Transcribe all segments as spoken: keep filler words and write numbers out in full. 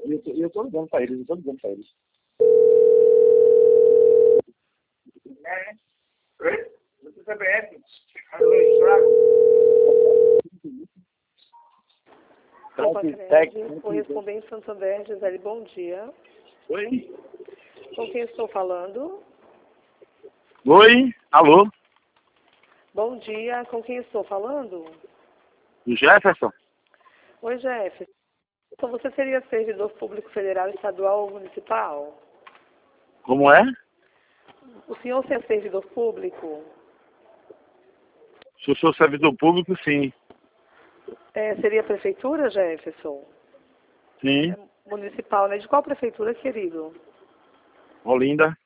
E eu, tô- eu tô ligando pra eles, eu tô ligando pra eles. Oi? Você C P F? Alô, estrago? Opa, Crédito, correspondente Santander, Gisele, bom dia. Oi? Com quem estou falando? Oi? Alô? Bom dia, com quem estou falando? O Jefferson? Oi, Jeff. Então você seria servidor público federal, estadual ou municipal? Como é? O senhor é servidor público? Se eu sou servidor público, sim. É, seria prefeitura, Jefferson? Sim. É municipal, né? De qual prefeitura, querido? Olinda?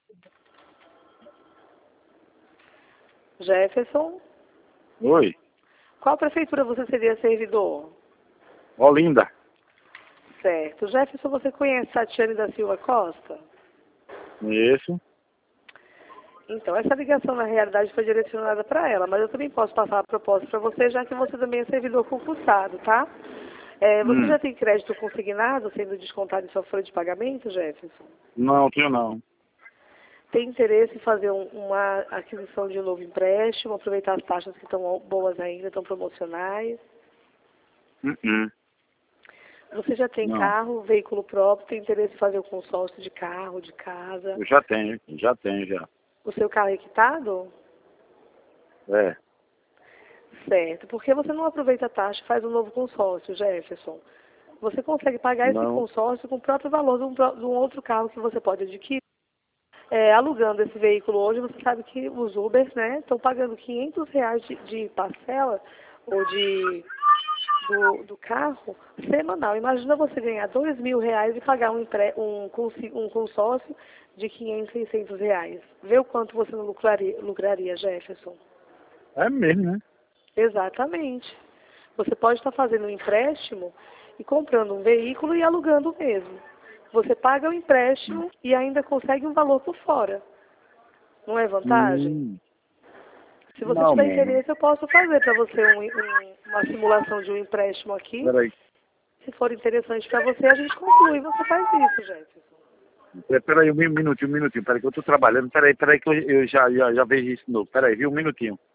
Jefferson? Oi? Qual prefeitura você seria servidor? Olinda? Certo. Jefferson, você conhece Tatiane da Silva Costa? Conheço. Então, essa ligação, na realidade, foi direcionada para ela, mas eu também posso passar a proposta para você, já que você também é servidor concursado, tá? É, você Hum. já tem crédito consignado sendo descontado em sua folha de pagamento, Jefferson? Não, tenho não. Tem interesse em fazer um, uma aquisição de um novo empréstimo, aproveitar as taxas que estão boas ainda, estão promocionais? Uh -uh. Você já tem Não. carro, veículo próprio, tem interesse em fazer o consórcio de carro, de casa? Eu já tenho, já tenho, já. O seu carro é quitado? É. Certo. Por que você não aproveita a taxa e faz um novo consórcio, Jefferson? Você consegue pagar esse Não. consórcio com o próprio valor de um, pró- de um outro carro que você pode adquirir. É, alugando esse veículo hoje, você sabe que os Ubers, né, estão pagando quinhentos reais de, de parcela ou de, do, do carro semanal. Imagina você ganhar dois mil reais e pagar um, empre, um, consi- um consórcio de quinhentos, seiscentos reais. Vê o quanto você não lucraria, lucraria, Jefferson. É mesmo, né? Exatamente. Você pode estar fazendo um empréstimo e comprando um veículo e alugando mesmo. Você paga o empréstimo e ainda consegue um valor por fora. Não é vantagem? Hum. Se você Não, tiver mano. interesse, eu posso fazer para você um- um- uma simulação de um empréstimo aqui. Peraí. Se for interessante para você, a gente conclui. Você faz isso, Jefferson. É, peraí, um minutinho, um minutinho. Peraí que eu tô trabalhando. Peraí, peraí que eu, eu já, já, já vejo isso de novo. Peraí, viu? Um minutinho.